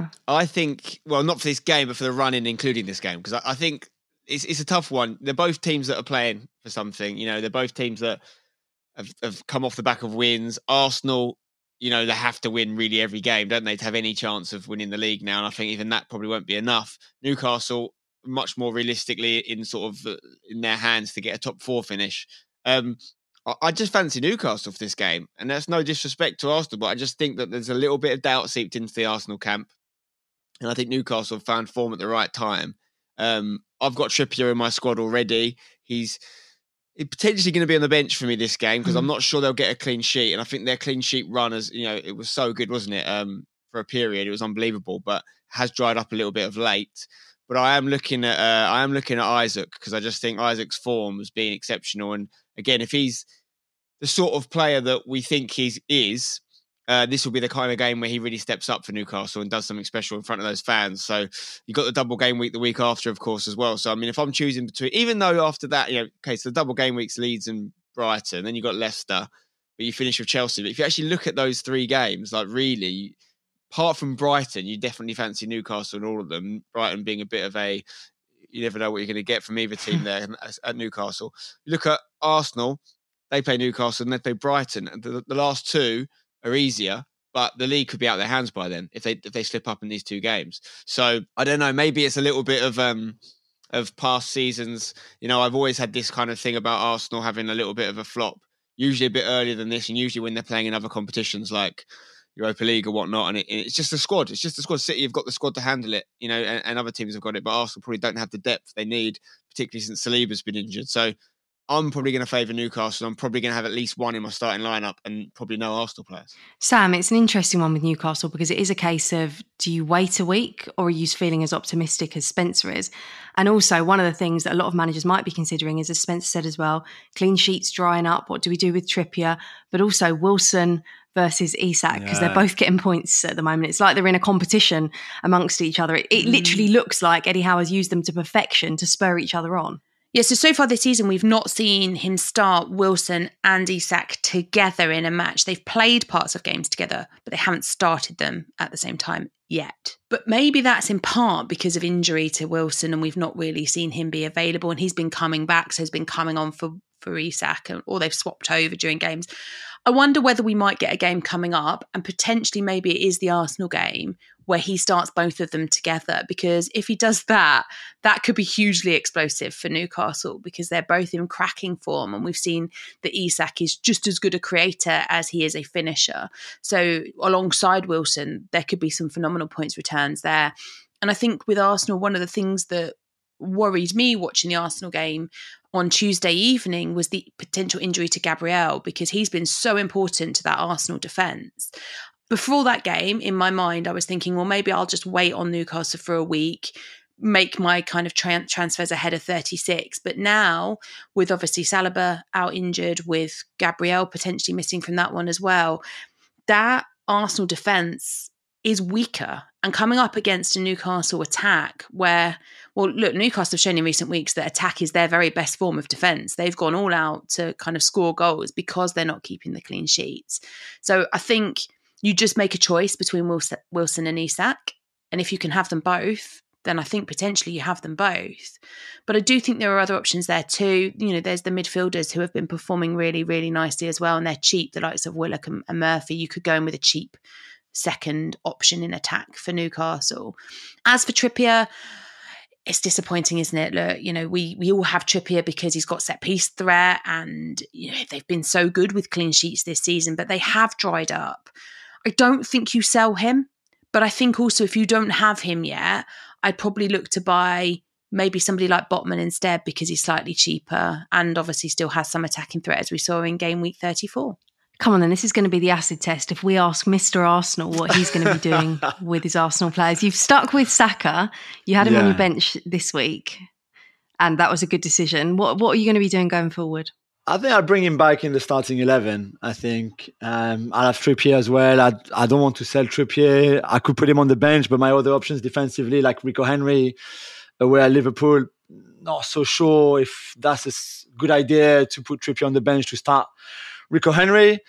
not for this game, but for the run-in, including this game, because I think it's a tough one. They're both teams that are playing for something. You know, they're both teams that have come off the back of wins. Arsenal they have to win really every game, don't they, to have any chance of winning the league now. And I think even that probably won't be enough. Newcastle, much more realistically in their hands to get a top 4 finish. I just fancy Newcastle for this game. And that's no disrespect to Arsenal, but I just think that there's a little bit of doubt seeped into the Arsenal camp. And I think Newcastle have found form at the right time. I've got Trippier in my squad already. He's potentially going to be on the bench for me this game because I'm not sure they'll get a clean sheet. And I think their clean sheet run, it was so good, wasn't it? For a period, it was unbelievable, but has dried up a little bit of late. But I am looking at Isaac because I just think Isaac's form has been exceptional. And again, if he's the sort of player that we think he is, this will be the kind of game where he really steps up for Newcastle and does something special in front of those fans. So you got the double game week the week after, of course, as well. So, I mean, if I'm choosing between, even though after that, so the double game weeks, Leeds and Brighton, then you got Leicester, but you finish with Chelsea. But if you actually look at those 3 games, like really, apart from Brighton, you definitely fancy Newcastle in all of them. Brighton being a bit of you never know what you're going to get from either team there at Newcastle. You look at Arsenal, they play Newcastle and they play Brighton. And the last 2 are easier, but the league could be out of their hands by then if they slip up in these 2 games. So I don't know, maybe it's a little bit of past seasons. I've always had this kind of thing about Arsenal having a little bit of a flop, usually a bit earlier than this, and usually when they're playing in other competitions like Europa League or whatnot. And it's just a squad. It's just a squad. City have got the squad to handle it, and other teams have got it, but Arsenal probably don't have the depth they need, particularly since Saliba's been injured. So I'm probably going to favour Newcastle. I'm probably going to have at least one in my starting lineup and probably no Arsenal players. Sam, it's an interesting one with Newcastle because it is a case of, do you wait a week or are you feeling as optimistic as Spencer is? And also one of the things that a lot of managers might be considering is, as Spencer said as well, clean sheets drying up. What do we do with Trippier? But also Wilson versus Isak, because they're both getting points at the moment. It's like they're in a competition amongst each other. It literally looks like Eddie Howe has used them to perfection to spur each other on. Yeah, so far this season, we've not seen him start Wilson and Isak together in a match. They've played parts of games together, but they haven't started them at the same time yet. But maybe that's in part because of injury to Wilson, and we've not really seen him be available, and he's been coming back, so he's been coming on for Isak, or they've swapped over during games. I wonder whether we might get a game coming up, and potentially maybe it is the Arsenal game where he starts both of them together, because if he does that, that could be hugely explosive for Newcastle because they're both in cracking form, and we've seen that Isak is just as good a creator as he is a finisher. So alongside Wilson, there could be some phenomenal points returns there. And I think with Arsenal, one of the things that worried me watching the Arsenal game on Tuesday evening was the potential injury to Gabriel, because he's been so important to that Arsenal defence. Before that game, in my mind, I was thinking, well, maybe I'll just wait on Newcastle for a week, make my kind of transfers ahead of 36. But now, with obviously Saliba out injured, with Gabriel potentially missing from that one as well, that Arsenal defence is weaker. And coming up against a Newcastle attack where, well, look, Newcastle have shown in recent weeks that attack is their very best form of defence. They've gone all out to kind of score goals because they're not keeping the clean sheets. So I think you just make a choice between Wilson and Isak. And if you can have them both, then I think potentially you have them both. But I do think there are other options there too. There's the midfielders who have been performing really, really nicely as well. And they're cheap, the likes of Willock and Murphy. You could go in with a cheap second option in attack for Newcastle. As for Trippier, it's disappointing, isn't it? Look, we all have Trippier because he's got set piece threat, and they've been so good with clean sheets this season, but they have dried up. I don't think you sell him, but I think also if you don't have him yet, I'd probably look to buy maybe somebody like Botman instead because he's slightly cheaper and obviously still has some attacking threat, as we saw in game week 34. Come on then, this is going to be the acid test. If we ask Mr. Arsenal what he's going to be doing with his Arsenal players. You've stuck with Saka. You had him on your bench this week, and that was a good decision. What are you going to be doing going forward? I think I'll bring him back in the starting 11. I think I'll have Trippier as well. I don't want to sell Trippier. I could put him on the bench, but my other options defensively, like Rico Henry, away at Liverpool, not so sure if that's a good idea to put Trippier on the bench to start Rico Henry.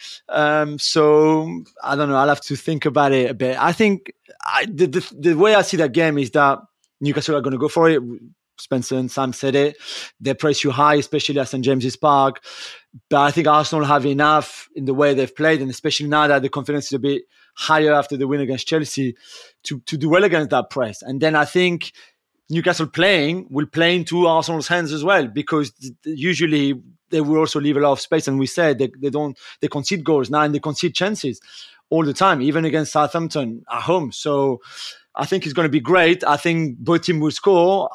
So I don't know. I'll have to think about it a bit. I think the way I see that game is that Newcastle are going to go for it. Spencer and Sam said it. They press you high, especially at St. James's Park. But I think Arsenal have enough in the way they've played, and especially now that the confidence is a bit higher after the win against Chelsea, to do well against that press. And then I think Newcastle will play into Arsenal's hands as well, because usually they will also leave a lot of space. And we said they concede goals now, and they concede chances all the time, even against Southampton at home. So I think it's going to be great. I think both teams will score.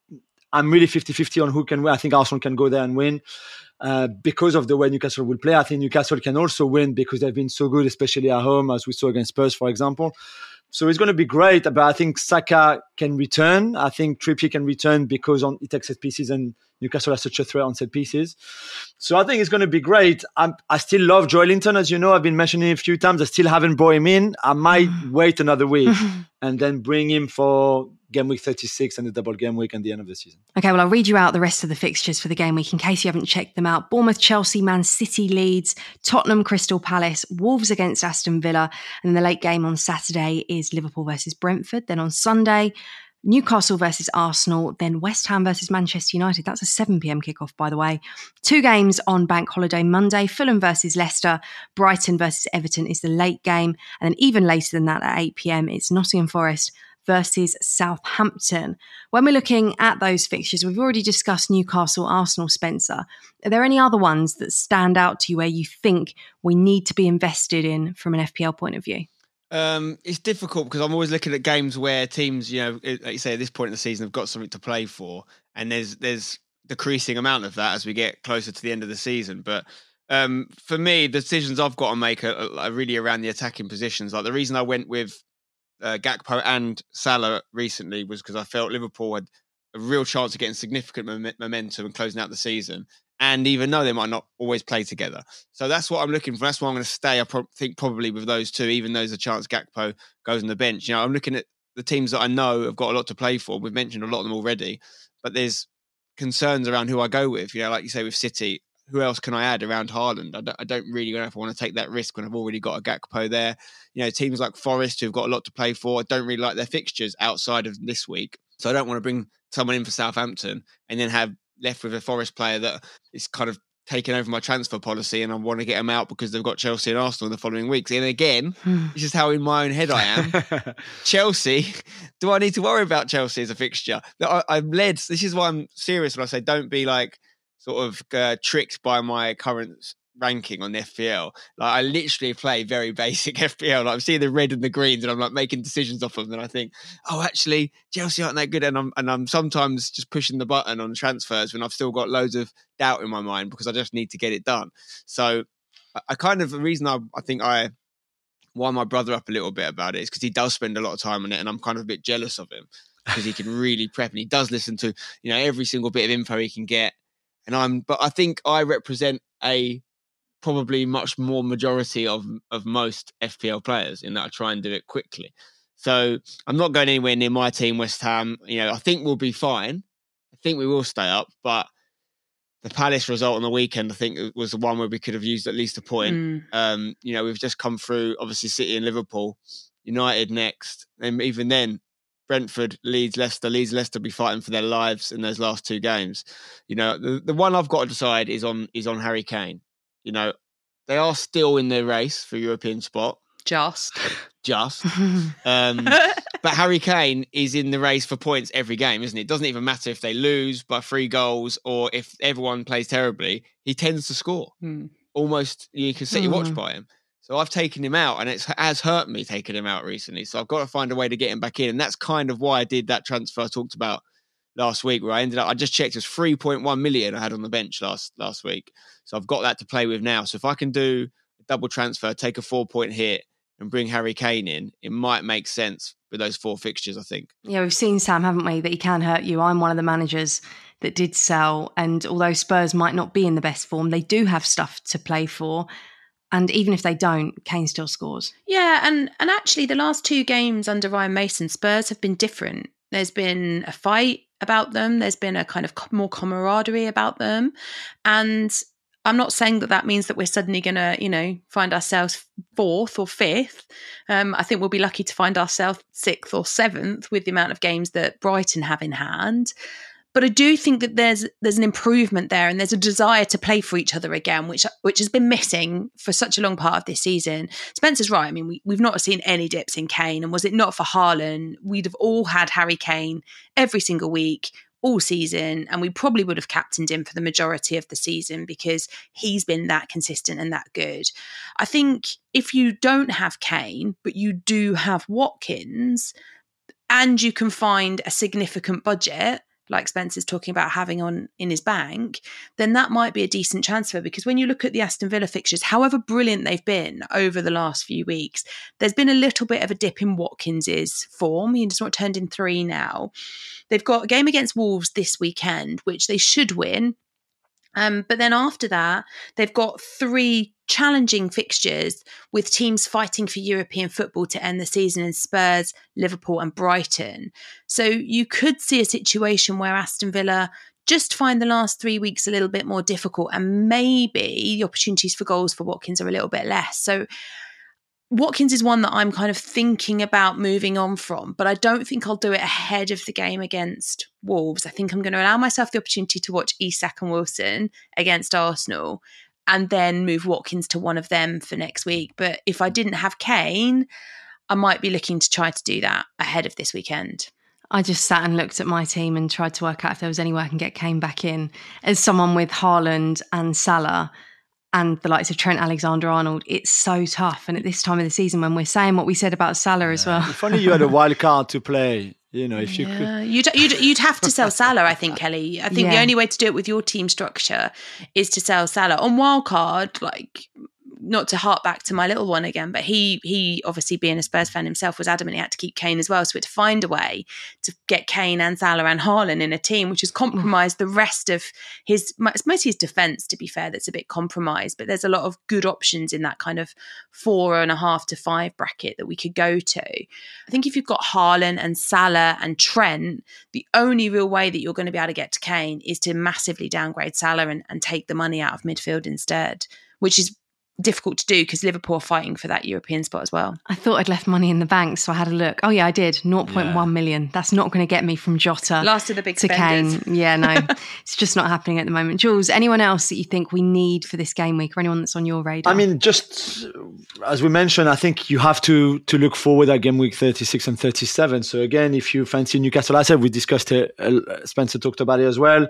I'm really 50-50 on who can win. I think Arsenal can go there and win because of the way Newcastle will play. I think Newcastle can also win because they've been so good, especially at home, as we saw against Spurs, for example. So it's going to be great. But I think Saka can return. I think Trippier can return because he takes set pieces, and Newcastle has such a threat on set pieces. So I think it's going to be great. I still love Joelinton, as you know. I've been mentioning it a few times. I still haven't brought him in. I might wait another week and then bring him for game week 36 and the double game week and the end of the season. Okay, well, I'll read you out the rest of the fixtures for the game week in case you haven't checked them out. Bournemouth, Chelsea, Man City, Leeds, Tottenham, Crystal Palace, Wolves against Aston Villa. And then the late game on Saturday is Liverpool versus Brentford. Then on Sunday, Newcastle versus Arsenal, then West Ham versus Manchester United. That's a 7 p.m. kickoff, by the way. 2 games on Bank Holiday Monday. Fulham versus Leicester, Brighton versus Everton is the late game. And then even later than that at 8 p.m, it's Nottingham Forest versus Southampton. When we're looking at those fixtures, we've already discussed Newcastle, Arsenal, Spencer. Are there any other ones that stand out to you where you think we need to be invested in from an FPL point of view? It's difficult because I'm always looking at games where teams, like you say, at this point in the season, have got something to play for, and there's decreasing amount of that as we get closer to the end of the season. But for me, the decisions I've got to make are really around the attacking positions. Like the reason I went with Gakpo and Salah recently was because I felt Liverpool had a real chance of getting significant momentum and closing out the season. And even though they might not always play together. So that's what I'm looking for. That's why I'm going to stay, I think, probably with those two, even though there's a chance Gakpo goes on the bench. I'm looking at the teams that I know have got a lot to play for. We've mentioned a lot of them already. But there's concerns around who I go with. Like you say with City, who else can I add around Haaland? I don't really know if I want to take that risk when I've already got a Gakpo there. Teams like Forest who've got a lot to play for, I don't really like their fixtures outside of this week. So I don't want to bring someone in for Southampton and then have left with a Forest player that is kind of taken over my transfer policy, and I want to get them out because they've got Chelsea and Arsenal in the following weeks. And again, this is how in my own head I am. Chelsea, do I need to worry about Chelsea as a fixture? I'm led. This is why I'm serious when I say don't be like sort of tricked by my current ranking on the FPL. Like I literally play very basic FPL. Like I'm seeing the red and the greens and I'm like making decisions off of them, and I think, oh, actually Chelsea aren't that good, and I'm sometimes just pushing the button on transfers when I've still got loads of doubt in my mind because I just need to get it done. So I kind of, the reason I think I wind my brother up a little bit about it is because he does spend a lot of time on it, and I'm kind of a bit jealous of him because he can really prep and he does listen to every single bit of info he can get. But I think I represent a probably much more majority of most FPL players in that I try and do it quickly. So I'm not going anywhere near my team, West Ham. I think we'll be fine. I think we will stay up, but the Palace result on the weekend, I think it was the one where we could have used at least a point. We've just come through, obviously, City and Liverpool, United next. And even then, Brentford, Leeds, Leicester be fighting for their lives in those last 2 games. The one I've got to decide is on Harry Kane. They are still in the race for European spot. Just. But Harry Kane is in the race for points every game, isn't it? It doesn't even matter if they lose by 3 goals or if everyone plays terribly. He tends to score. Almost, you can set your watch by him. So I've taken him out, and it has hurt me taking him out recently. So I've got to find a way to get him back in. And that's kind of why I did that transfer I talked about last week, where I just checked, it was 3.1 million I had on the bench last week. So I've got that to play with now. So if I can do a double transfer, take a 4-point hit and bring Harry Kane in, it might make sense with those 4 fixtures, I think. Yeah, we've seen, Sam, haven't we, that he can hurt you. I'm one of the managers that did sell. And although Spurs might not be in the best form, they do have stuff to play for. And even if they don't, Kane still scores. Yeah, and actually the last 2 games under Ryan Mason, Spurs have been different. There's been a fight about them. There's been a kind of more camaraderie about them. And I'm not saying that means that we're suddenly going to, find ourselves 4th or 5th. I think we'll be lucky to find ourselves 6th or 7th with the amount of games that Brighton have in hand. But I do think that there's an improvement there, and there's a desire to play for each other again, which has been missing for such a long part of this season. Spencer's right. I mean, we've not seen any dips in Kane, and was it not for Haaland, we'd have all had Harry Kane every single week, all season, and we probably would have captained him for the majority of the season because he's been that consistent and that good. I think if you don't have Kane, but you do have Watkins, and you can find a significant budget, like Spencer's talking about having in his bank, then that might be a decent transfer, because when you look at the Aston Villa fixtures, however brilliant they've been over the last few weeks, there's been a little bit of a dip in Watkins's form. He's not turned in 3 now. They've got a game against Wolves this weekend, which they should win. But then after that, they've got 3 challenging fixtures with teams fighting for European football to end the season in Spurs, Liverpool and Brighton. So you could see a situation where Aston Villa just find the last 3 weeks a little bit more difficult, and maybe the opportunities for goals for Watkins are a little bit less. So Watkins is one that I'm kind of thinking about moving on from, but I don't think I'll do it ahead of the game against Wolves. I think I'm going to allow myself the opportunity to watch Isak and Wilson against Arsenal and then move Watkins to one of them for next week. But if I didn't have Kane, I might be looking to try to do that ahead of this weekend. I just sat and looked at my team and tried to work out if there was any way I can get Kane back in. As someone with Haaland and Salah and the likes of Trent Alexander-Arnold, it's so tough. And at this time of the season, when we're saying what we said about Salah as well. If only you had a wild card to play, if you could. You'd have to sell Salah, I think, Kelly. I think the only way to do it with your team structure is to sell Salah. On wild card, not to hark back to my little one again, but he obviously, being a Spurs fan himself, was adamant he had to keep Kane as well. So we had to find a way to get Kane and Salah and Haaland in a team, which has compromised the rest of it's mostly his defence, to be fair, that's a bit compromised. But there's a lot of good options in that kind of 4.5 to 5 bracket that we could go to. I think if you've got Haaland and Salah and Trent, the only real way that you're going to be able to get to Kane is to massively downgrade Salah and take the money out of midfield instead, which is difficult to do because Liverpool are fighting for that European spot as well. I thought I'd left money in the bank, so I had a look. Oh yeah, I did. 0.1 million. That's not going to get me from Jota last of the big to spenders. Kane. Yeah, no, it's just not happening at the moment. Jules, anyone else that you think we need for this game week, or anyone that's on your radar? I mean, just as we mentioned, I think you have to look forward at game week 36 and 37. So again, if you fancy Newcastle, I said we discussed it. Spencer talked about it as well.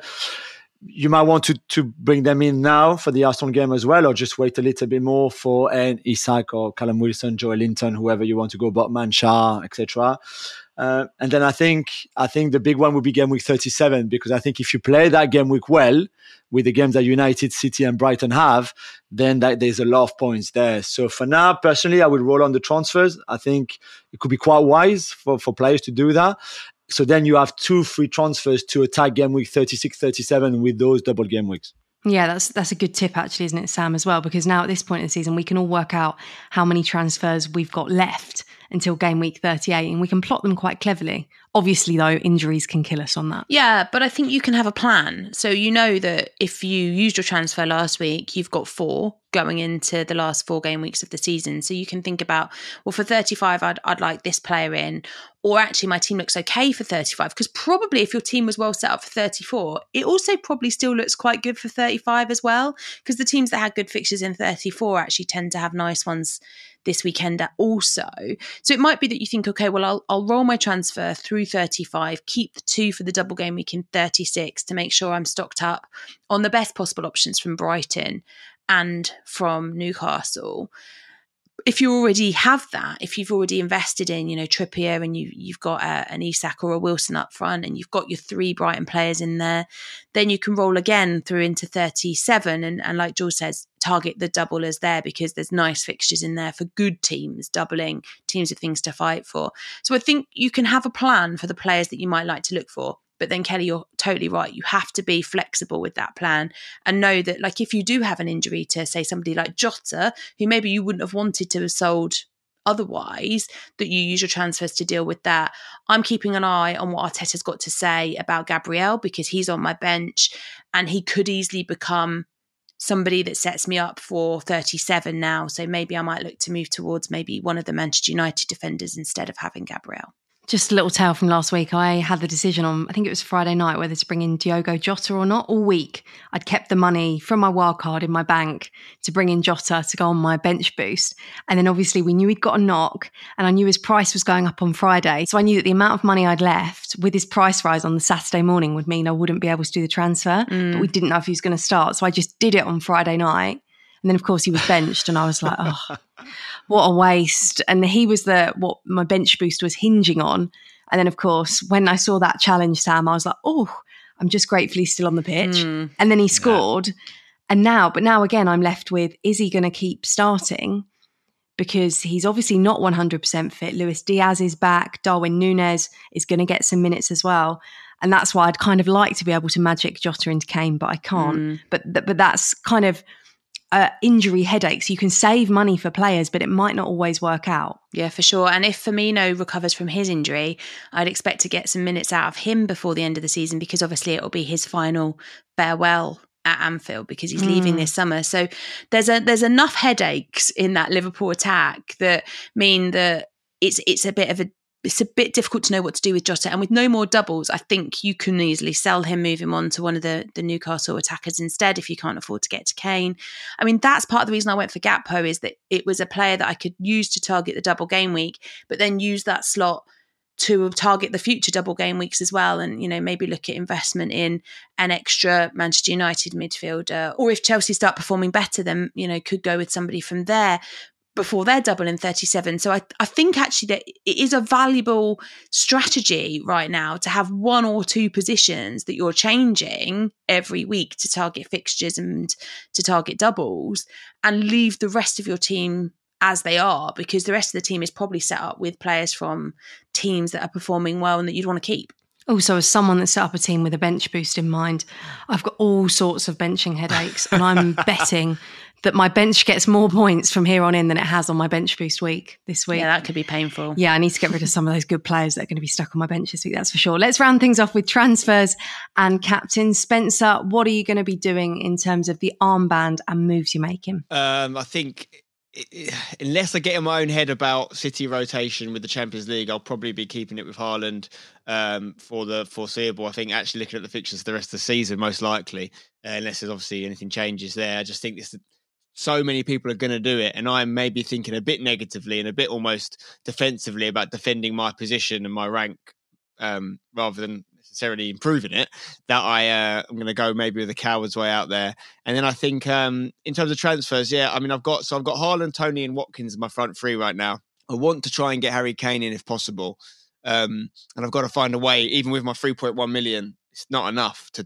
You might want to bring them in now for the Arsenal game as well, or just wait a little bit more for an Isak or Callum Wilson, Joel Linton, whoever you want to go, Botman, Shah, etc. And then I think the big one would be game week 37, because I think if you play that game week well with the games that United, City and Brighton have, then there's a lot of points there. So for now, personally, I would roll on the transfers. I think it could be quite wise for players to do that. So then you have 2 free transfers to attack game week 36, 37 with those double game weeks. Yeah, that's a good tip actually, isn't it, Sam, as well? Because now at this point in the season, we can all work out how many transfers we've got left until game week 38, and we can plot them quite cleverly. Obviously, though, injuries can kill us on that. Yeah, but I think you can have a plan. So you know that if you used your transfer last week, you've got 4 going into the last 4 game weeks of the season. So you can think about, well, for 35, I'd like this player in. Or actually, my team looks okay for 35. Because probably if your team was well set up for 34, it also probably still looks quite good for 35 as well. Because the teams that had good fixtures in 34 actually tend to have nice ones this weekend also. So it might be that you think, okay, well, I'll roll my transfer through 35, keep the 2 for the double game week in 36 to make sure I'm stocked up on the best possible options from Brighton and from Newcastle. If you already have that, if you've already invested in, Trippier, and you've got an Isak or a Wilson up front, and you've got your 3 Brighton players in there, then you can roll again through into 37. And like George says, target the doublers there, because there's nice fixtures in there for good teams, doubling teams with things to fight for. So I think you can have a plan for the players that you might like to look for. But then, Kelly, you're totally right. You have to be flexible with that plan and know that, like, if you do have an injury to, say, somebody like Jota, who maybe you wouldn't have wanted to have sold otherwise, that you use your transfers to deal with that. I'm keeping an eye on what Arteta's got to say about Gabriel, because he's on my bench and he could easily become somebody that sets me up for 37 now. So maybe I might look to move towards maybe one of the Manchester United defenders instead of having Gabriel. Just a little tale from last week. I had the decision on, I think it was Friday night, whether to bring in Diogo Jota or not. All week, I'd kept the money from my wildcard in my bank to bring in Jota to go on my bench boost. And then obviously we knew he'd got a knock and I knew his price was going up on Friday. So I knew that the amount of money I'd left with his price rise on the Saturday morning would mean I wouldn't be able to do the transfer. But we didn't know if he was going to start. So I just did it on Friday night. And then, of course, he was benched and I was like, oh, what a waste. And he was what my bench boost was hinging on. And then, of course, when I saw that challenge, Sam, I was like, oh, I'm just gratefully still on the pitch. And then he scored. And now again, I'm left with, is he going to keep starting? Because he's obviously not 100% fit. Luis Diaz is back. Darwin Núñez is going to get some minutes as well. And that's why I'd kind of like to be able to magic Jota into Kane, but I can't. But that's kind of injury headaches. You can save money for players, but it might not always work out. Yeah, for sure. And if Firmino recovers from his injury, I'd expect to get some minutes out of him before the end of the season, because obviously it'll be his final farewell at Anfield because he's leaving this summer. So there's enough headaches in that Liverpool attack that mean that it's a bit difficult to know what to do with Jota. And with no more doubles, I think you can easily sell him, move him on to one of the Newcastle attackers instead if you can't afford to get to Kane. I mean, that's part of the reason I went for Gakpo, is that it was a player that I could use to target the double game week, but then use that slot to target the future double game weeks as well. And, maybe look at investment in an extra Manchester United midfielder. Or if Chelsea start performing better, then, could go with somebody from there before they're double in 37. So I think actually that it is a valuable strategy right now to have one or two positions that you're changing every week to target fixtures and to target doubles, and leave the rest of your team as they are, because the rest of the team is probably set up with players from teams that are performing well and that you'd want to keep. Also, as someone that set up a team with a bench boost in mind, I've got all sorts of benching headaches, and I'm betting that my bench gets more points from here on in than it has on my bench boost week this week. Yeah, that could be painful. Yeah, I need to get rid of some of those good players that are going to be stuck on my bench this week, that's for sure. Let's round things off with transfers and captain. Spencer, what are you going to be doing in terms of the armband and moves you're making? I think unless I get in my own head about City rotation with the Champions League, I'll probably be keeping it with Haaland for the foreseeable. I think actually looking at the fixtures for the rest of the season, most likely, unless there's obviously anything changes there. I just think so many people are going to do it, and I'm maybe thinking a bit negatively and a bit almost defensively about defending my position and my rank rather than necessarily improving it, that I'm going to go maybe with the coward's way out there. And then I think in terms of transfers, I've got Haaland, Toney and Watkins in my front three right now. I want to try and get Harry Kane in if possible. And I've got to find a way, even with my 3.1 million, it's not enough to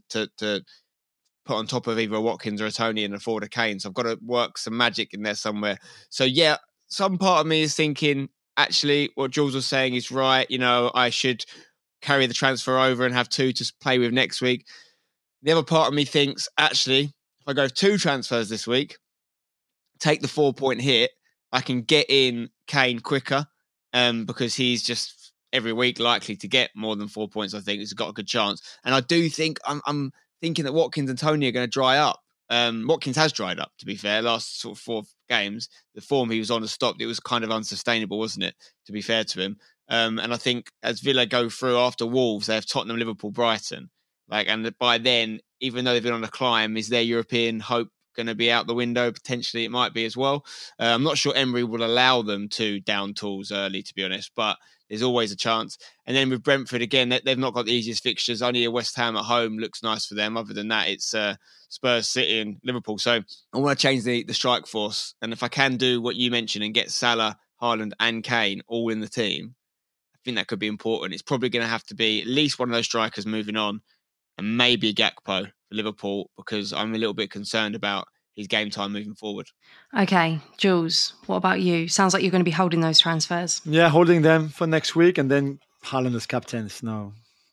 put on top of either a Watkins or a Toney and afford a Kane. So I've got to work some magic in there somewhere. So some part of me is thinking, actually, what Jules was saying is right. I should carry the transfer over and have two to play with next week. The other part of me thinks, actually, if I go 2 transfers this week, take the 4-point hit, I can get in Kane quicker because he's just every week likely to get more than 4 points. I think he's got a good chance. And I do think I'm thinking that Watkins and Toney are going to dry up. Watkins has dried up, to be fair. Last sort of 4 games, the form he was on has stopped. It was kind of unsustainable, wasn't it, to be fair to him? And I think as Villa go through after Wolves, they have Tottenham, Liverpool, Brighton. And by then, even though they've been on a climb, is their European hope going to be out the window? Potentially it might be as well. I'm not sure Emery will allow them to down tools early, to be honest, but there's always a chance. And then with Brentford, again, they've not got the easiest fixtures. Only a West Ham at home looks nice for them. Other than that, it's Spurs, City and Liverpool. So I want to change the strike force. And if I can do what you mentioned and get Salah, Haaland and Kane all in the team, I think that could be important. It's probably going to have to be at least one of those strikers moving on, and maybe Gakpo for Liverpool, because I'm a little bit concerned about his game time moving forward. Okay, Jules, what about you? Sounds like you're going to be holding those transfers. Yeah, holding them for next week, and then Haaland as captain is not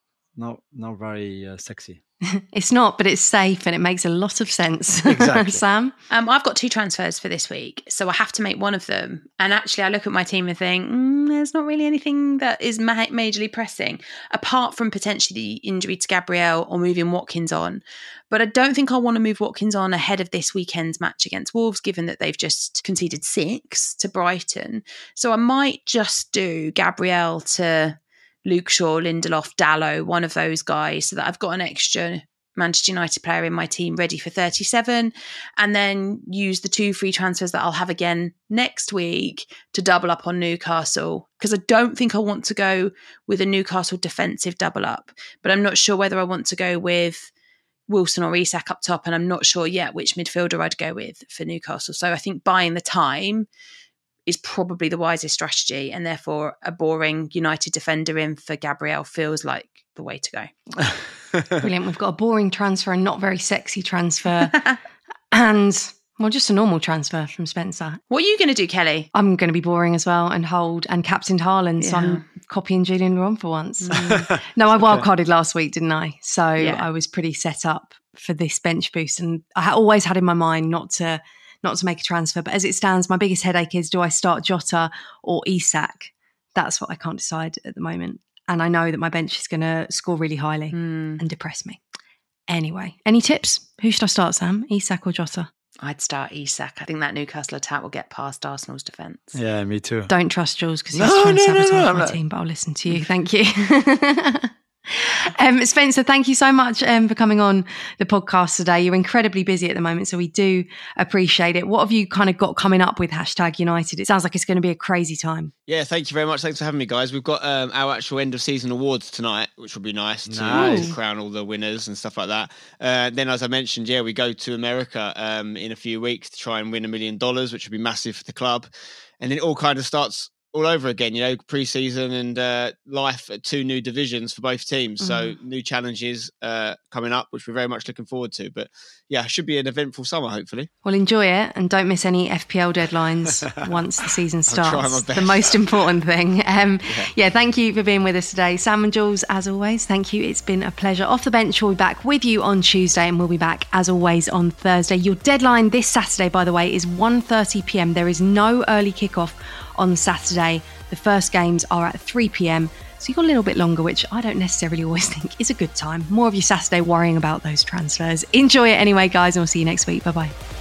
very sexy. It's not, but it's safe and it makes a lot of sense. Exactly. Sam? I've got 2 transfers for this week, so I have to make one of them. And actually, I look at my team and think, there's not really anything that is majorly pressing, apart from potentially the injury to Gabriel or moving Watkins on. But I don't think I want to move Watkins on ahead of this weekend's match against Wolves, given that they've just conceded 6 to Brighton. So I might just do Gabriel to Luke Shaw, Lindelof, Dalot, one of those guys, so that I've got an extra Manchester United player in my team ready for 37, and then use the 2 free transfers that I'll have again next week to double up on Newcastle, because I don't think I want to go with a Newcastle defensive double up, but I'm not sure whether I want to go with Wilson or Isak up top, and I'm not sure yet which midfielder I'd go with for Newcastle. So I think buying the time is probably the wisest strategy, and therefore a boring United defender in for Gabriel feels like the way to go. Brilliant. We've got a boring transfer and not very sexy transfer and, well, just a normal transfer from Spencer. What are you going to do, Kelly? I'm going to be boring as well and hold and captained Haaland, so I'm copying Julian Laurent for once. No, I wildcarded last week, didn't I? So I was pretty set up for this bench boost, and I always had in my mind not to make a transfer. But as it stands, my biggest headache is, do I start Jota or Isak? That's what I can't decide at the moment. And I know that my bench is going to score really highly and depress me. Anyway, any tips? Who should I start, Sam? Isak or Jota? I'd start Isak. I think that Newcastle attack will get past Arsenal's defence. Yeah, me too. Don't trust Jules because he's trying to sabotage my team, but I'll listen to you. Thank you. Spencer, thank you so much for coming on the podcast today. You're incredibly busy at the moment, so we do appreciate it. What have you kind of got coming up with #United? It sounds like it's going to be a crazy time. Yeah, thank you very much. Thanks for having me, guys. We've got our actual end of season awards tonight, which will be nice to crown all the winners and stuff like that. Then, as I mentioned, we go to America in a few weeks to try and win $1 million, which will be massive for the club. And then it all kind of starts all over again, pre-season and life at 2 new divisions for both teams. So new challenges coming up, which we're very much looking forward to. But yeah, it should be an eventful summer, hopefully. Well, enjoy it and don't miss any FPL deadlines once the season starts. I'll try my best. The most important thing. Thank you for being with us today. Sam and Jules, as always, thank you. It's been a pleasure. Off the Bench will be back with you on Tuesday, and we'll be back, as always, on Thursday. Your deadline this Saturday, by the way, is 1:30 p.m. There is no early kickoff on Saturday. The first games are at 3 p.m. So you've got a little bit longer, which I don't necessarily always think is a good time. More of your Saturday worrying about those transfers. Enjoy it anyway, guys, and we'll see you next week. Bye-bye.